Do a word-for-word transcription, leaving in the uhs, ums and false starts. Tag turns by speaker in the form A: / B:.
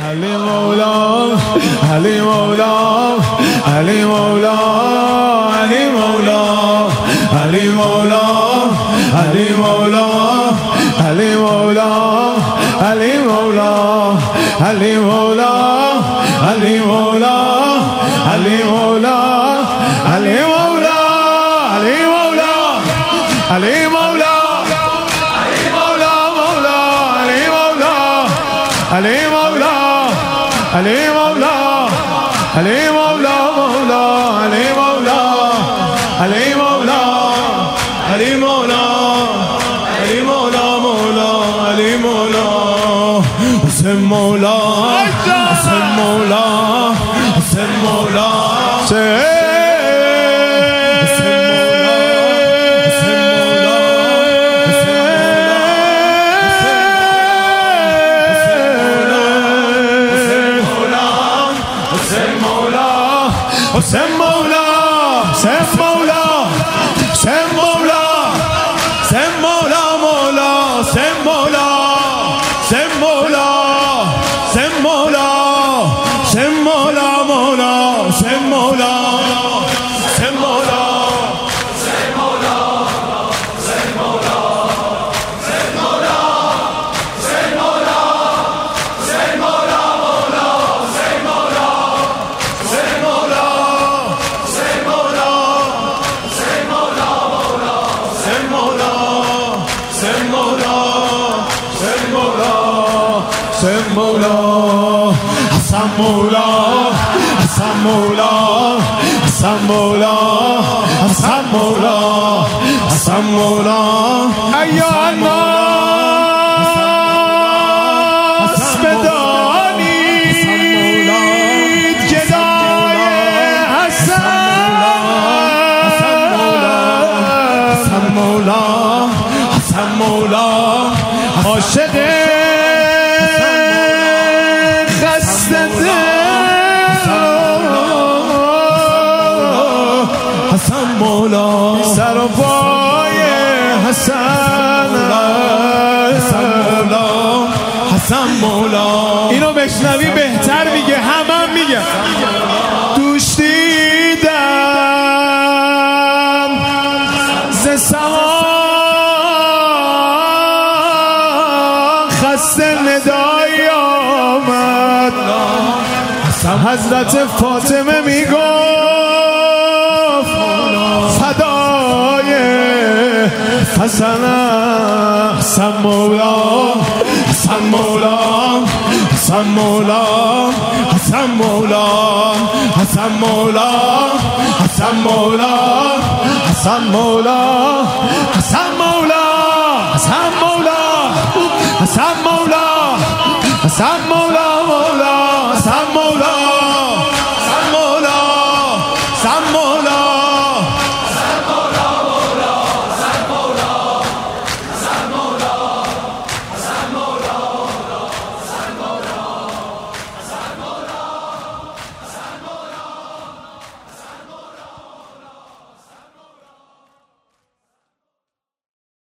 A: علی مولا علی مولا علی مولا علی مولا علی مولا علی مولا علی مولا علی مولا علی مولا علی مولا علی مولا علی مولا علی مولا علی مولا علی مولا علی مولا علی مولا مولا علی مولا علی مولا علی مولا علی مولا مولا علی مولا حسین مولا حسین مولا حسین مولا حسین مولا حسین مولا حسین مولا حسین مولا مولا حسین مولا حسین مولا حسین مولا حسین مولا مولا حسین مولا حسین مولا حسین مولا حسین مولا حسین مولا حسین مولا حسین مولا مولا حسین مولا حسین مولا حسین مولا حسن مولا حسن مولا حسن مولا حسن مولا حسن مولا ایا الناس بدانید گدای حسن حسن مولا حسن مولا عاشق حسن مولا سر و پای حسن حسن مولا حسن مولا اینو بشنوی بهتر میگه همه هم میگه دوش دیدم ز سما خسته ندایی آمد حضرت فاطمه میگفت فدای حسن حسن مولا حسن مولا حسن مولا حسن مولا حسن مولا حسن مولا حسن مولا حسن مولا حسن مولا حسن مولا حسن مولا